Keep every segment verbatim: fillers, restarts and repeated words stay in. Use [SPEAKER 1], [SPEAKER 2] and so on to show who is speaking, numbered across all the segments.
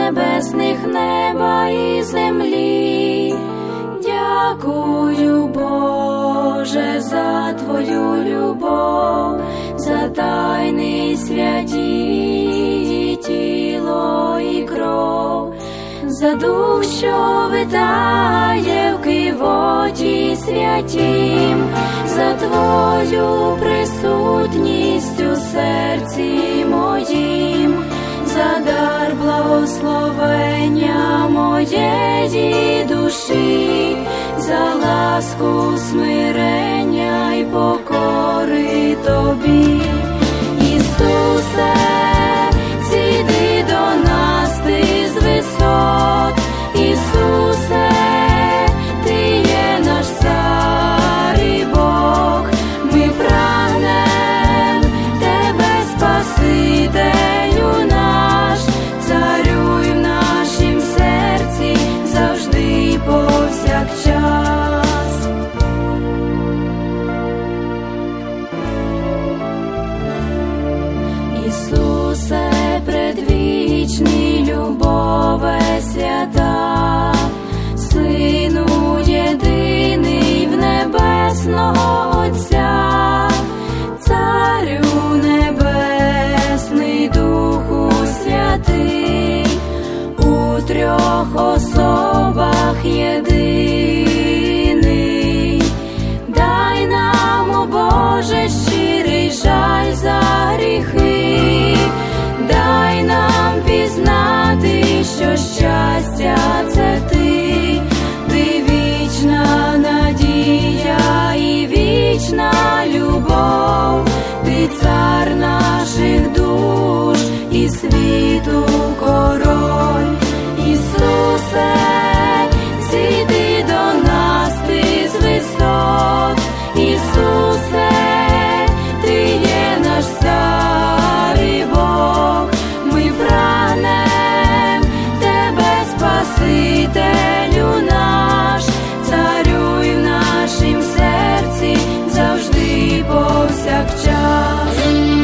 [SPEAKER 1] небесних, неба і землі. Дякую, Боже, за Твою любов, за тайни святі, тіло і кров, за дух, що витає в кивоті святім, за Твою присутність у серці моїм, за дар благословення моєї душі, за ласку смирення й покори Тобі. Ісусе, зійди до нас ти з висот, Ісусе, Ти є наш цар і Бог, ми прагнем Тебе, Спасителю наш, царюй в нашім серці завжди і повсякчас. Ісусе, предвічний, любове свята, Сину єдиний в небесного Отця, Царю небесний, Духу святий, у трьох особах єдиний, дай нам, о Боже, щирий жаль за гріхи, дай нам пізнати, що щастя – це Ти, Ти вічна надія і вічна любов, Ти цар наших душ і світу король. Ісусе, зійди до нас ти з висот, Ісусе, Ти є наш цар і Бог, ми прагнем Тебе, Спасителю наш, царюй в нашім серці завжди і повсякчас.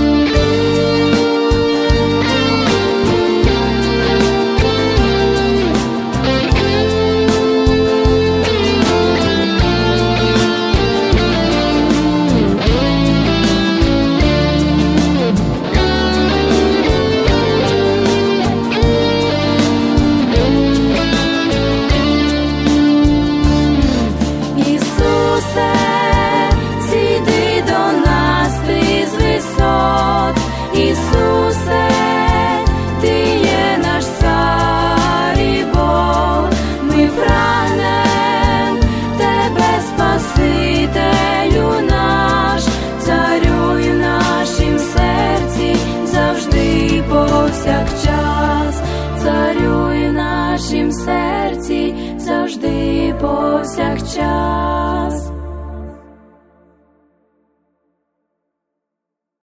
[SPEAKER 1] Ісусе, зійди до нас ти з висот, Ісусе, Ти є наш цар і Бог, ми прагнем Тебе, Спасителю наш, царюй в нашім серці завжди і повсякчас, царюй в нашім серці завжди і повсякчас.